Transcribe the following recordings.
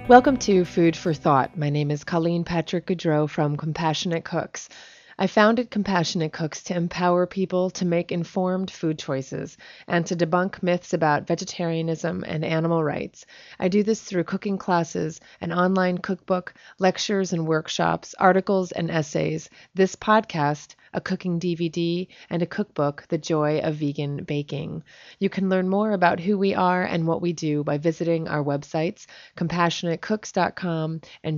Welcome to Food for Thought. My name is Colleen Patrick Goudreau from Compassionate Cooks. I founded Compassionate Cooks to empower people to make informed food choices and to debunk myths about vegetarianism and animal rights. I do this through cooking classes, an online cookbook, lectures and workshops, articles and essays, this podcast, a cooking DVD, and a cookbook, The Joy of Vegan Baking. You can learn more about who we are and what we do by visiting our websites, compassionatecooks.com and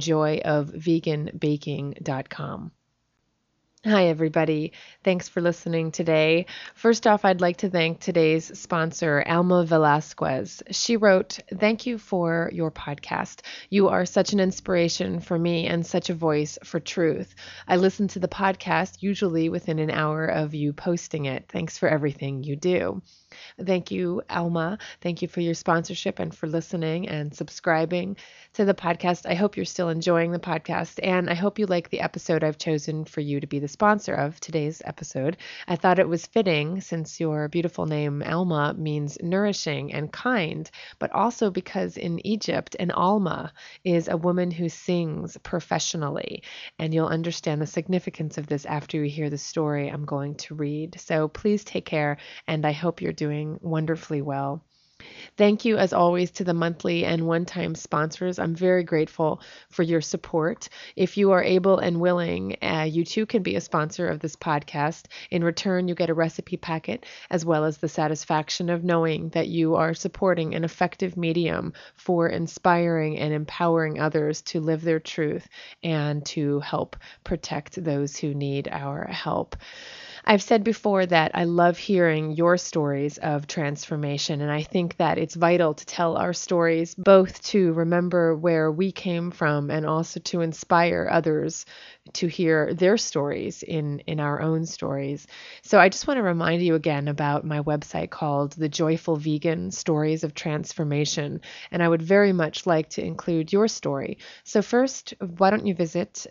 joyofveganbaking.com. Hi, everybody. Thanks for listening today. First off, I'd like to thank today's sponsor, Alma Velasquez. She wrote, "Thank you for your podcast. You are such an inspiration for me and such a voice for truth. I listen to the podcast usually within an hour of you posting it. Thanks for everything you do." Thank you, Alma. Thank you for your sponsorship and for listening and subscribing to the podcast. I hope you're still enjoying the podcast, and I hope you like the episode I've chosen for you to be the sponsor of today's episode. I thought it was fitting since your beautiful name, Alma, means nourishing and kind, but also because in Egypt, an Alma is a woman who sings professionally, and you'll understand the significance of this after you hear the story I'm going to read. So please take care, and I hope you're doing wonderfully well. Thank you, as always, to the monthly and one-time sponsors. I'm very grateful for your support. If you are able and willing, you too can be a sponsor of this podcast. In return, you get a recipe packet, as well as the satisfaction of knowing that you are supporting an effective medium for inspiring and empowering others to live their truth and to help protect those who need our help. I've said before that I love hearing your stories of transformation, and I think that it's vital to tell our stories, both to remember where we came from and also to inspire others to hear their stories in our own stories. So I just want to remind you again about my website called The Joyful Vegan: Stories of Transformation, and I would very much like to include your story. So first, why don't you visit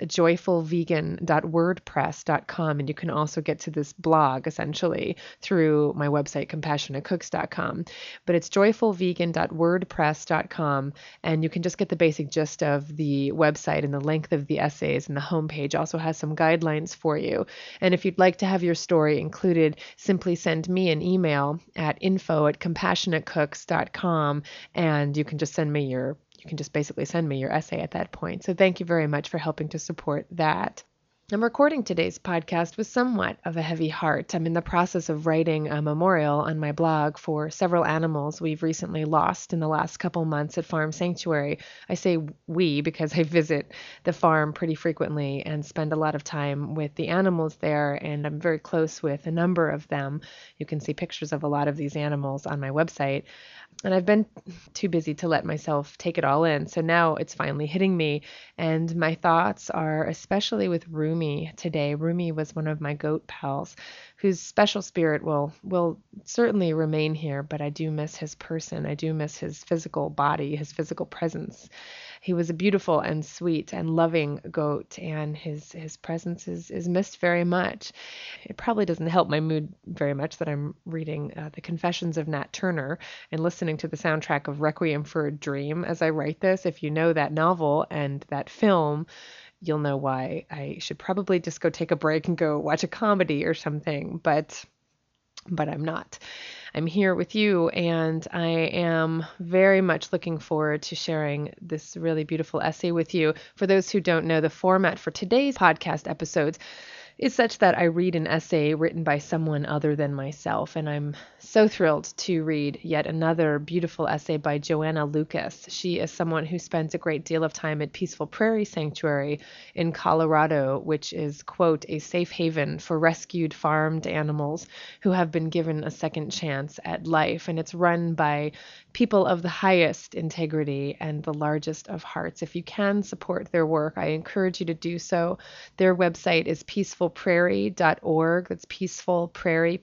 joyfulvegan.wordpress.com, and you can also get to this blog essentially through my website, compassionatecooks.com. But it's joyfulvegan.wordpress.com, and you can just get the basic gist of the website and the length of the essays, and the homepage also has some guidelines for you. And if you'd like to have your story included, simply send me an email at info@compassionatecooks.com, and you can just basically send me your essay at that point. So thank you very much for helping to support that. I'm recording today's podcast with somewhat of a heavy heart. I'm in the process of writing a memorial on my blog for several animals we've recently lost in the last couple months at Farm Sanctuary. I say we because I visit the farm pretty frequently and spend a lot of time with the animals there, and I'm very close with a number of them. You can see pictures of a lot of these animals on my website. And I've been too busy to let myself take it all in. So now it's finally hitting me. And my thoughts are especially with Rumi today. Rumi was one of my goat pals whose special spirit will certainly remain here, but I do miss his person. I do miss his physical body, his physical presence. He was a beautiful and sweet and loving goat, and his presence is missed very much. It probably doesn't help my mood very much that I'm reading The Confessions of Nat Turner and listening to the soundtrack of Requiem for a Dream as I write this. If you know that novel and that film, you'll know why I should probably just go take a break and go watch a comedy or something, but I'm not. I'm here with you, and I am very much looking forward to sharing this really beautiful essay with you. For those who don't know, the format for today's podcast episodes is such that I read an essay written by someone other than myself, and I'm so thrilled to read yet another beautiful essay by Joanna Lucas. She is someone who spends a great deal of time at Peaceful Prairie Sanctuary in Colorado, which is, quote, a safe haven for rescued farmed animals who have been given a second chance at life, and it's run by people of the highest integrity and the largest of hearts. If you can support their work, I encourage you to do so. Their website is peacefulprairie.org. That's Peaceful Prairie,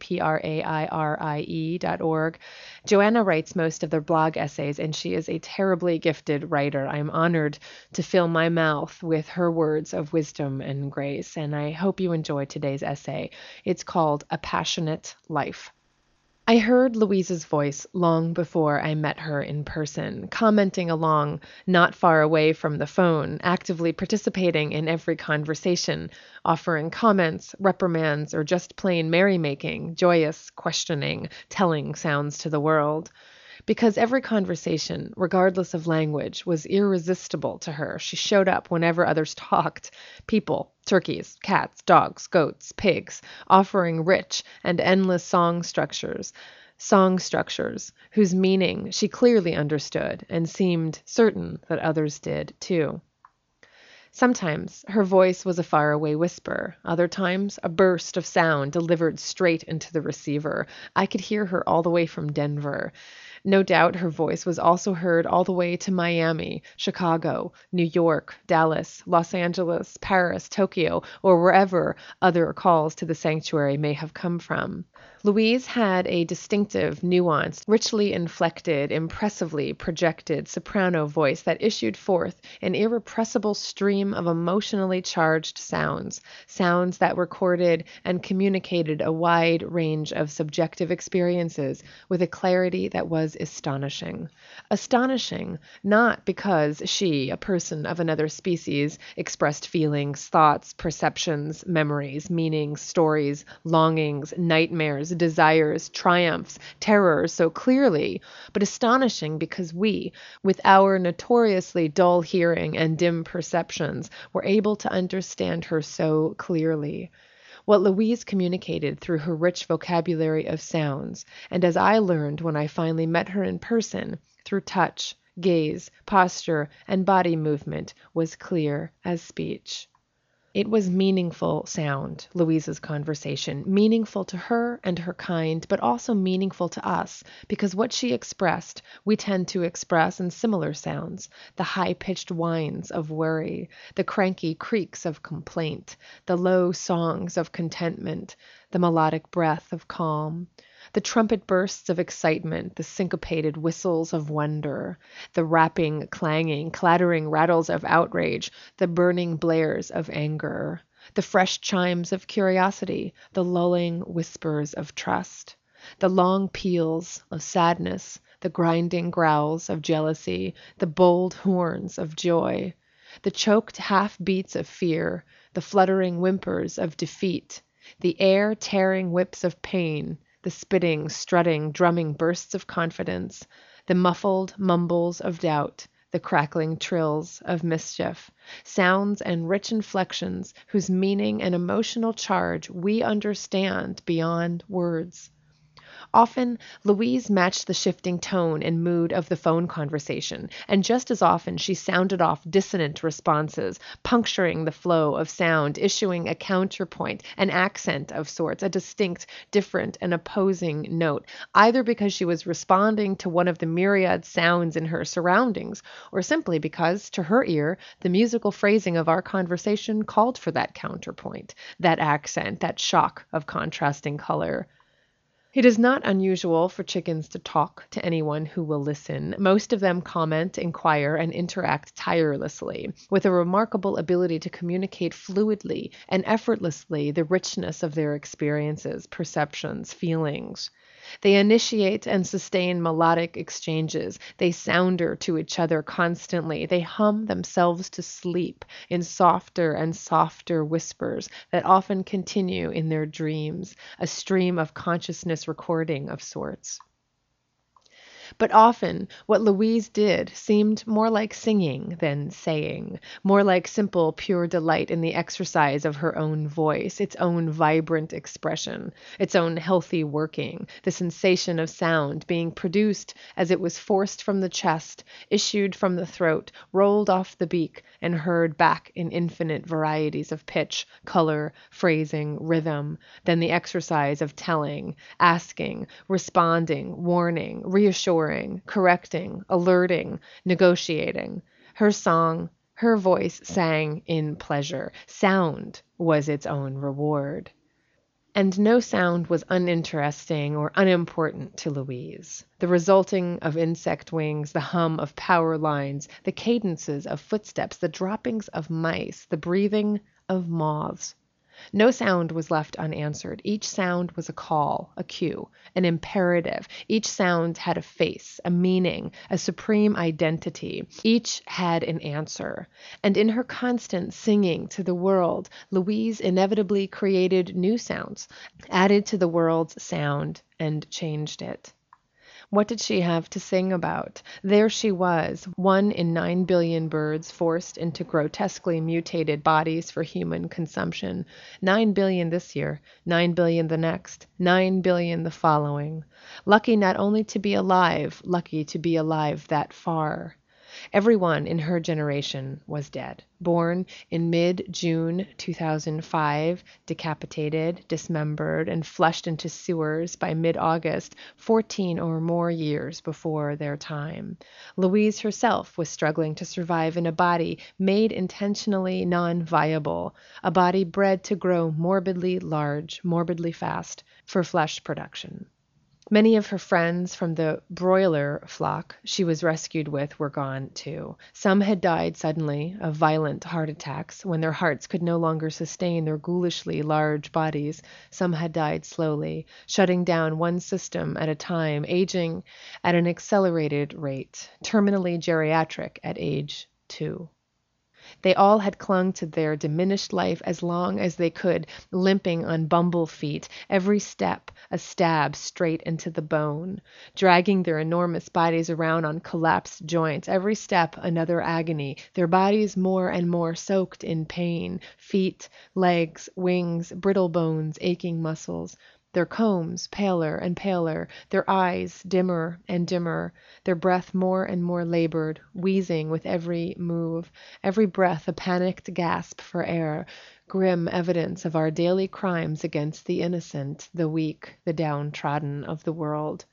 PRAIRIE.org. Joanna writes most of their blog essays, and she is a terribly gifted writer. I'm honored to fill my mouth with her words of wisdom and grace, and I hope you enjoy today's essay. It's called A Passionate Life. I heard Louise's voice long before I met her in person, commenting along not far away from the phone, actively participating in every conversation, offering comments, reprimands, or just plain merrymaking, joyous, questioning, telling sounds to the world. Because every conversation, regardless of language, was irresistible to her, she showed up whenever others talked. People, turkeys, cats, dogs, goats, pigs, offering rich and endless song structures whose meaning she clearly understood and seemed certain that others did too. Sometimes her voice was a faraway whisper, other times a burst of sound delivered straight into the receiver. I could hear her all the way from Denver. No doubt her voice was also heard all the way to Miami, Chicago, New York, Dallas, Los Angeles, Paris, Tokyo, or wherever other calls to the sanctuary may have come from. Louise had a distinctive, nuanced, richly inflected, impressively projected soprano voice that issued forth an irrepressible stream of emotionally charged sounds, sounds that recorded and communicated a wide range of subjective experiences with a clarity that was astonishing. Astonishing, not because she, a person of another species, expressed feelings, thoughts, perceptions, memories, meanings, stories, longings, nightmares, desires, triumphs, terrors so clearly, but astonishing because we, with our notoriously dull hearing and dim perceptions, were able to understand her so clearly. What Louise communicated through her rich vocabulary of sounds, and as I learned when I finally met her in person, through touch, gaze, posture, and body movement, was clear as speech. It was meaningful sound, Louise's conversation, meaningful to her and her kind, but also meaningful to us, because what she expressed, we tend to express in similar sounds, the high-pitched whines of worry, the cranky creaks of complaint, the low songs of contentment, the melodic breath of calm, the trumpet bursts of excitement, the syncopated whistles of wonder, the rapping, clanging, clattering rattles of outrage, the burning blares of anger, the fresh chimes of curiosity, the lulling whispers of trust, the long peals of sadness, the grinding growls of jealousy, the bold horns of joy, the choked half-beats of fear, the fluttering whimpers of defeat, the air-tearing whips of pain, the spitting, strutting, drumming bursts of confidence, the muffled mumbles of doubt, the crackling trills of mischief, sounds and rich inflections whose meaning and emotional charge we understand beyond words. Often, Louise matched the shifting tone and mood of the phone conversation, and just as often she sounded off dissonant responses, puncturing the flow of sound, issuing a counterpoint, an accent of sorts, a distinct, different, and opposing note, either because she was responding to one of the myriad sounds in her surroundings, or simply because, to her ear, the musical phrasing of our conversation called for that counterpoint, that accent, that shock of contrasting color. It is not unusual for chickens to talk to anyone who will listen. Most of them comment, inquire, and interact tirelessly, with a remarkable ability to communicate fluidly and effortlessly the richness of their experiences, perceptions, feelings. They initiate and sustain melodic exchanges. They sounder to each other constantly. They hum themselves to sleep in softer and softer whispers that often continue in their dreams, a stream of consciousness recording of sorts. But often what Louise did seemed more like singing than saying, more like simple, pure delight in the exercise of her own voice, its own vibrant expression, its own healthy working, the sensation of sound being produced as it was forced from the chest, issued from the throat, rolled off the beak, and heard back in infinite varieties of pitch, color, phrasing, rhythm, then the exercise of telling, asking, responding, warning, reassuring, correcting, alerting, negotiating. Her song, her voice sang in pleasure. Sound was its own reward. And no sound was uninteresting or unimportant to Louise. The resulting of insect wings, the hum of power lines, the cadences of footsteps, the droppings of mice, the breathing of moths. No sound was left unanswered. Each sound was a call, a cue, an imperative. Each sound had a face, a meaning, a supreme identity. Each had an answer. And in her constant singing to the world, Louise inevitably created new sounds, added to the world's sound, and changed it. What did she have to sing about? There she was, one in 9 billion birds forced into grotesquely mutated bodies for human consumption. 9 billion this year, 9 billion the next, 9 billion the following. Lucky not only to be alive, lucky to be alive that far. Everyone in her generation was dead. Born in mid-June 2005, decapitated, dismembered, and flushed into sewers by mid-August, 14 or more years before their time. Louise herself was struggling to survive in a body made intentionally non-viable, a body bred to grow morbidly large, morbidly fast, for flesh production. Many of her friends from the broiler flock she was rescued with were gone, too. Some had died suddenly of violent heart attacks when their hearts could no longer sustain their ghoulishly large bodies. Some had died slowly, shutting down one system at a time, aging at an accelerated rate, terminally geriatric at age 2. They all had clung to their diminished life as long as they could, limping on bumble feet, every step a stab straight into the bone, dragging their enormous bodies around on collapsed joints, every step another agony, their bodies more and more soaked in pain, feet, legs, wings, brittle bones, aching muscles. Their combs paler and paler, their eyes dimmer and dimmer, their breath more and more labored, wheezing with every move, every breath a panicked gasp for air, grim evidence of our daily crimes against the innocent, the weak, the downtrodden of the world.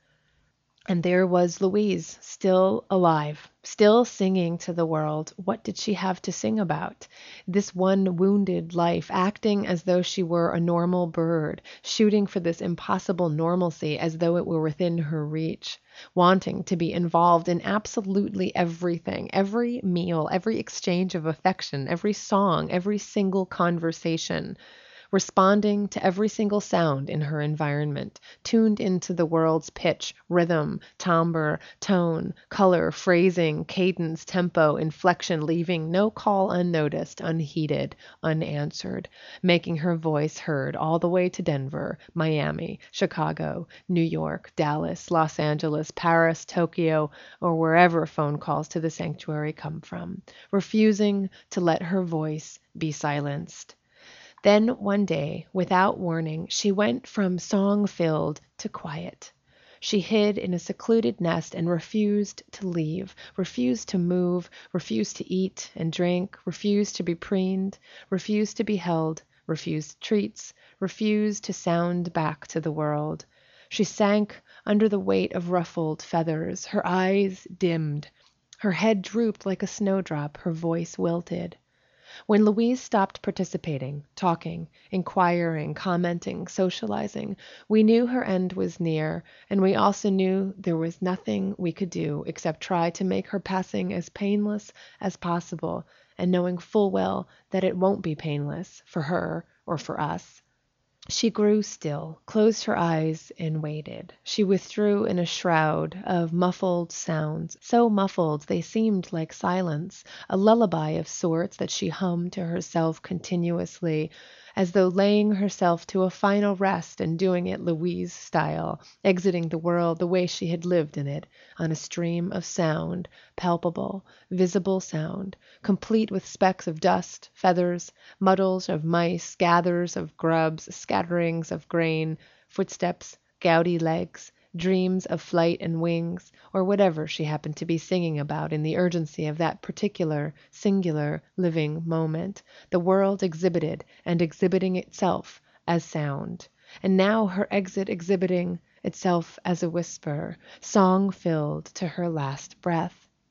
And there was Louise, still alive, still singing to the world. What did she have to sing about? This one wounded life, acting as though she were a normal bird, shooting for this impossible normalcy as though it were within her reach, wanting to be involved in absolutely everything, every meal, every exchange of affection, every song, every single conversation, responding to every single sound in her environment, tuned into the world's pitch, rhythm, timbre, tone, color, phrasing, cadence, tempo, inflection, leaving no call unnoticed, unheeded, unanswered, making her voice heard all the way to Denver, Miami, Chicago, New York, Dallas, Los Angeles, Paris, Tokyo, or wherever phone calls to the sanctuary come from, refusing to let her voice be silenced. Then one day, without warning, she went from song-filled to quiet. She hid in a secluded nest and refused to leave, refused to move, refused to eat and drink, refused to be preened, refused to be held, refused treats, refused to sound back to the world. She sank under the weight of ruffled feathers, her eyes dimmed, her head drooped like a snowdrop, her voice wilted. When Louise stopped participating, talking, inquiring, commenting, socializing, we knew her end was near, and we also knew there was nothing we could do except try to make her passing as painless as possible, and knowing full well that it won't be painless for her or for us. She grew still, closed her eyes, and waited. She withdrew in a shroud of muffled sounds, so muffled they seemed like silence, a lullaby of sorts that she hummed to herself continuously, as though laying herself to a final rest and doing it Louise style, exiting the world the way she had lived in it, on a stream of sound, palpable, visible sound, complete with specks of dust, feathers, muddles of mice, gathers of grubs, scatterings of grain, footsteps, gouty legs, dreams of flight and wings, or whatever she happened to be singing about in the urgency of that particular, singular, living moment, the world exhibited and exhibiting itself as sound. And now her exit exhibiting itself as a whisper, song-filled to her last breath.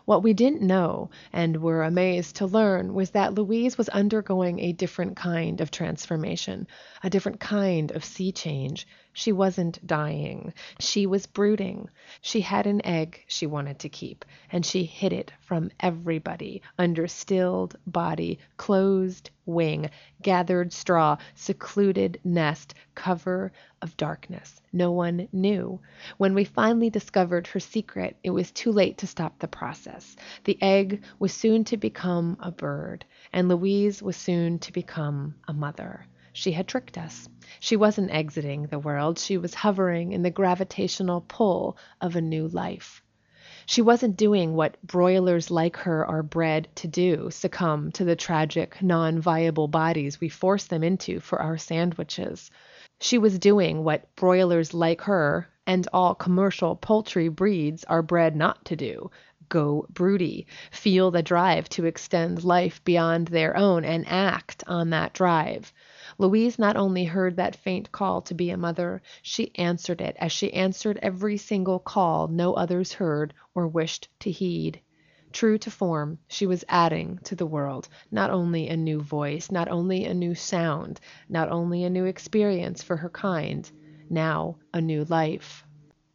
What we didn't know and were amazed to learn was that Louise was undergoing a different kind of transformation, a different kind of sea change. She wasn't dying. She was brooding. She had an egg she wanted to keep, and she hid it from everybody under stilled body, closed wing, gathered straw, secluded nest, cover of darkness. No one knew. When we finally discovered her secret, it was too late to stop the process. The egg was soon to become a bird, and Louise was soon to become a mother. She had tricked us. She wasn't exiting the world. She was hovering in the gravitational pull of a new life. She wasn't doing what broilers like her are bred to do, succumb to the tragic, non-viable bodies we force them into for our sandwiches. She was doing what broilers like her and all commercial poultry breeds are bred not to do. Go broody, feel the drive to extend life beyond their own and act on that drive. Louise not only heard that faint call to be a mother, she answered it as she answered every single call no others heard or wished to heed. True to form, she was adding to the world not only a new voice, not only a new sound, not only a new experience for her kind, now a new life.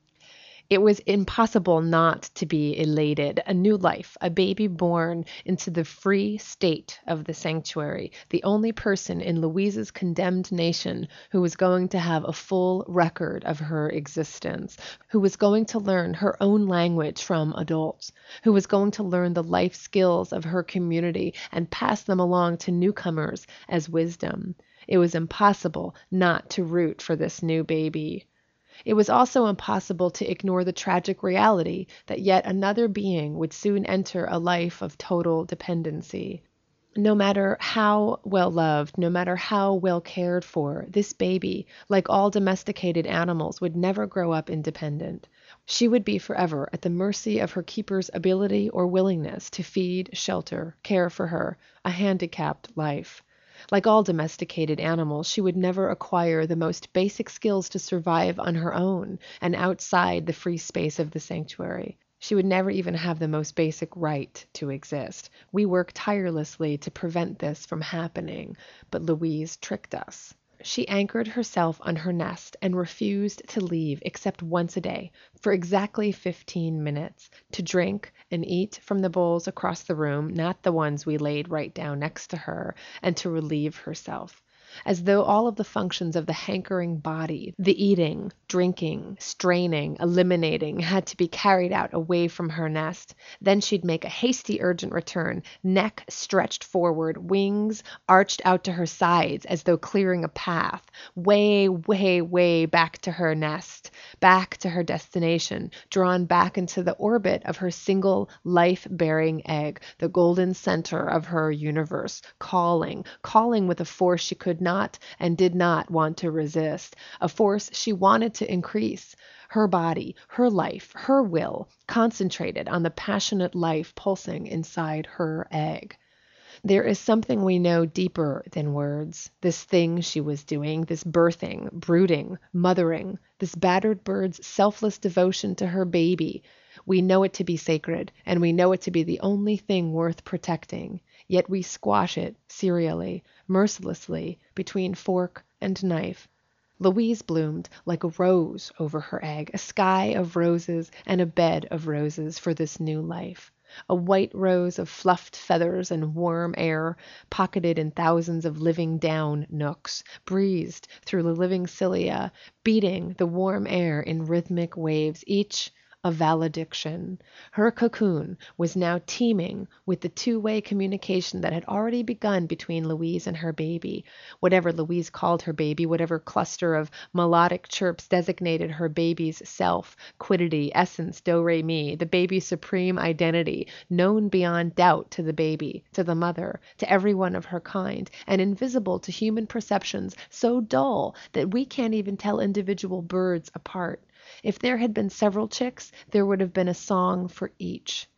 It was impossible not to be elated. A new life, a baby born into the free state of the sanctuary, the only person in Louise's condemned nation who was going to have a full record of her existence, who was going to learn her own language from adults, who was going to learn the life skills of her community and pass them along to newcomers as wisdom. It was impossible not to root for this new baby. It was also impossible to ignore the tragic reality that yet another being would soon enter a life of total dependency. No matter how well loved, no matter how well cared for, this baby, like all domesticated animals, would never grow up independent. She would be forever at the mercy of her keeper's ability or willingness to feed, shelter, care for her, a handicapped life. Like all domesticated animals, she would never acquire the most basic skills to survive on her own and outside the free space of the sanctuary. She would never even have the most basic right to exist. We work tirelessly to prevent this from happening, but Louise tricked us. She anchored herself on her nest and refused to leave except once a day for exactly 15 minutes to drink and eat from the bowls across the room, not the ones we laid right down next to her, and to relieve herself. As though all of the functions of the hankering body, the eating, drinking, straining, eliminating, had to be carried out away from her nest. Then she'd make a hasty, urgent return, neck stretched forward, wings arched out to her sides as though clearing a path, way, way, way back to her nest, back to her destination, drawn back into the orbit of her single life-bearing egg, the golden center of her universe, calling with a force she could not and did not want to resist, a force she wanted to increase. Her body, her life, her will, concentrated on the passionate life pulsing inside her egg. There is something we know deeper than words. This thing she was doing, this birthing, brooding, mothering, this battered bird's selfless devotion to her baby. We know it to be sacred, and we know it to be the only thing worth protecting. Yet we squash it serially, mercilessly, between fork and knife. Louise bloomed like a rose over her egg, a sky of roses and a bed of roses for this new life. A white rose of fluffed feathers and warm air, pocketed in thousands of living down nooks, breezed through the living cilia, beating the warm air in rhythmic waves, each a valediction. Her cocoon was now teeming with the two-way communication that had already begun between Louise and her baby. Whatever Louise called her baby, whatever cluster of melodic chirps designated her baby's self, quiddity, essence, do-re-mi, the baby's supreme identity, known beyond doubt to the baby, to the mother, to everyone of her kind, and invisible to human perceptions, so dull that we can't even tell individual birds apart. If there had been several chicks, there would have been a song for each.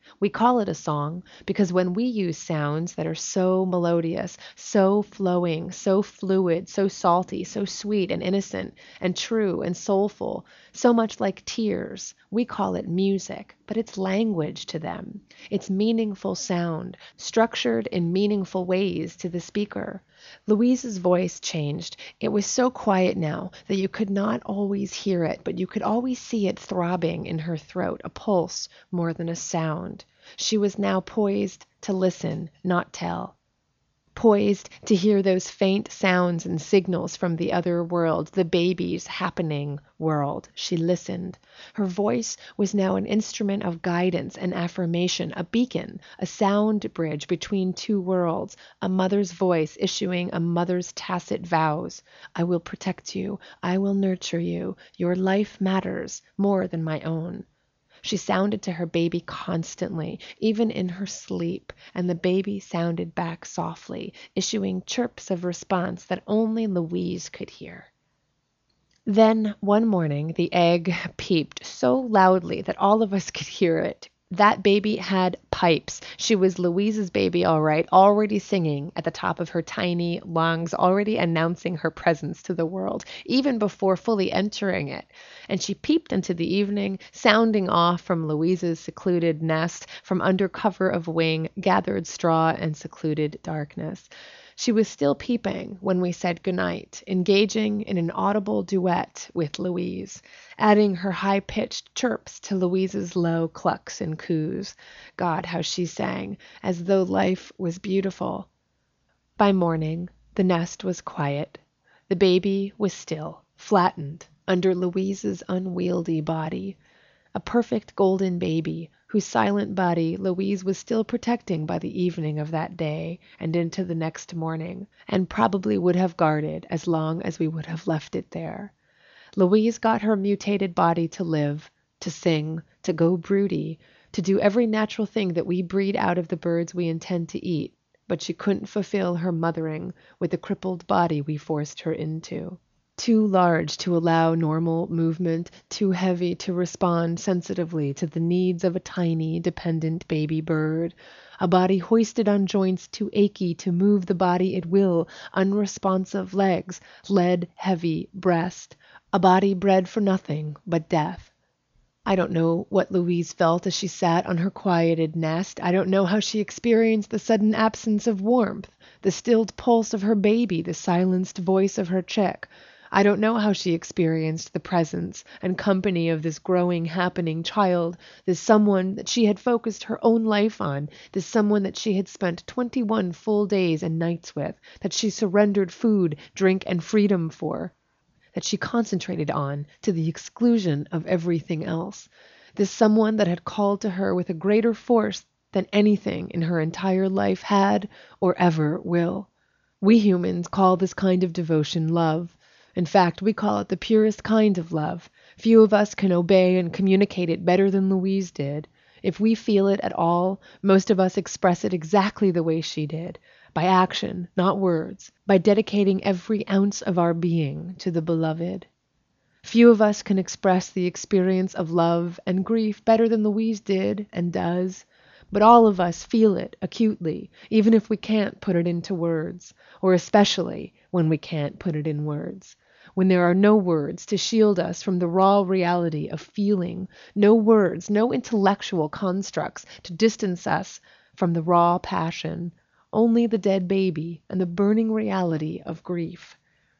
We call it a song because when we use sounds that are so melodious, so flowing, so fluid, so salty, so sweet and innocent and true and soulful, so much like tears, we call it music, but it's language to them. It's meaningful sound, structured in meaningful ways to the speaker. Louise's voice changed. It was so quiet now that you could not always hear it, but you could always see it throbbing in her throat, a pulse more than a sound. She was now poised to listen, not tell. Poised to hear those faint sounds and signals from the other world, the baby's happening world. She listened. Her voice was now an instrument of guidance and affirmation, a beacon, a sound bridge between two worlds, a mother's voice issuing a mother's tacit vows. I will protect you. I will nurture you. Your life matters more than my own. She sounded to her baby constantly, even in her sleep, and the baby sounded back softly, issuing chirps of response that only Louise could hear. Then, one morning, the egg peeped so loudly that all of us could hear it. That baby had pipes. She was Louise's baby, all right, already singing at the top of her tiny lungs, already announcing her presence to the world, even before fully entering it. And she peeped into the evening, sounding off from Louise's secluded nest, from under cover of wing, gathered straw, and secluded darkness. She was still peeping when we said goodnight, engaging in an audible duet with Louise, adding her high-pitched chirps to Louise's low clucks and coos. God, how she sang, as though life was beautiful. By morning, the nest was quiet. The baby was still, flattened under Louise's unwieldy body. A perfect golden baby, whose silent body Louise was still protecting by the evening of that day and into the next morning, and probably would have guarded as long as we would have left it there. Louise got her mutated body to live, to sing, to go broody, to do every natural thing that we breed out of the birds we intend to eat, but she couldn't fulfill her mothering with the crippled body we forced her into. Too large to allow normal movement, too heavy to respond sensitively to the needs of a tiny, dependent baby bird. A body hoisted on joints too achy to move the body at will, unresponsive legs, lead-heavy breast. A body bred for nothing but death. I don't know what Louise felt as she sat on her quieted nest. I don't know how she experienced the sudden absence of warmth, the stilled pulse of her baby, the silenced voice of her chick. I don't know how she experienced the presence and company of this growing, happening child, this someone that she had focused her own life on, this someone that she had spent 21 full days and nights with, that she surrendered food, drink, and freedom for, that she concentrated on to the exclusion of everything else. This someone that had called to her with a greater force than anything in her entire life had or ever will. We humans call this kind of devotion love. In fact, we call it the purest kind of love. Few of us can obey and communicate it better than Louise did. If we feel it at all, most of us express it exactly the way she did, by action, not words, by dedicating every ounce of our being to the beloved. Few of us can express the experience of love and grief better than Louise did and does, but all of us feel it acutely, even if we can't put it into words, or especially when we can't put it in words. When there are no words to shield us from the raw reality of feeling, no words, no intellectual constructs to distance us from the raw passion, only the dead baby and the burning reality of grief.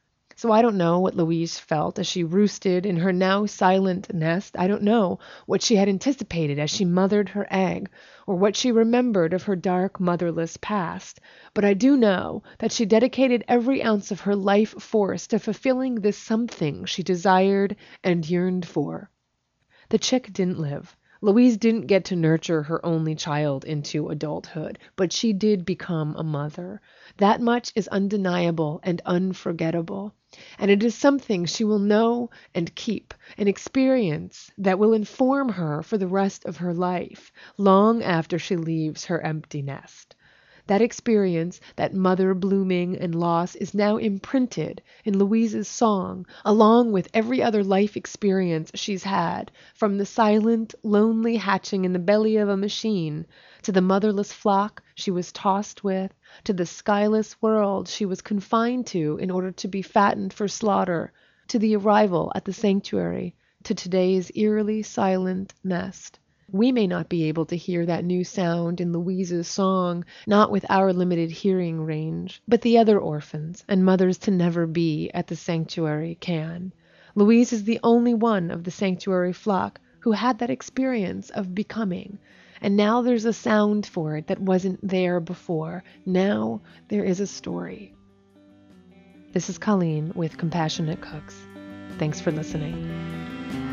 So I don't know what Louise felt as she roosted in her now silent nest. I don't know what she had anticipated as she mothered her egg, or what she remembered of her dark, motherless past. But I do know that she dedicated every ounce of her life force to fulfilling this something she desired and yearned for. The chick didn't live. Louise didn't get to nurture her only child into adulthood, but she did become a mother. That much is undeniable and unforgettable. And it is something she will know and keep, an experience that will inform her for the rest of her life, long after she leaves her empty nest. That experience, that mother blooming and loss, is now imprinted in Louise's song, along with every other life experience she's had, from the silent, lonely hatching in the belly of a machine, to the motherless flock she was tossed with, to the skyless world she was confined to in order to be fattened for slaughter, to the arrival at the sanctuary, to today's eerily silent nest. We may not be able to hear that new sound in Louise's song, not with our limited hearing range, but the other orphans and mothers to never be at the sanctuary can. Louise is the only one of the sanctuary flock who had that experience of becoming, and now there's a sound for it that wasn't there before. Now there is a story. This is Colleen with Compassionate Cooks. Thanks for listening.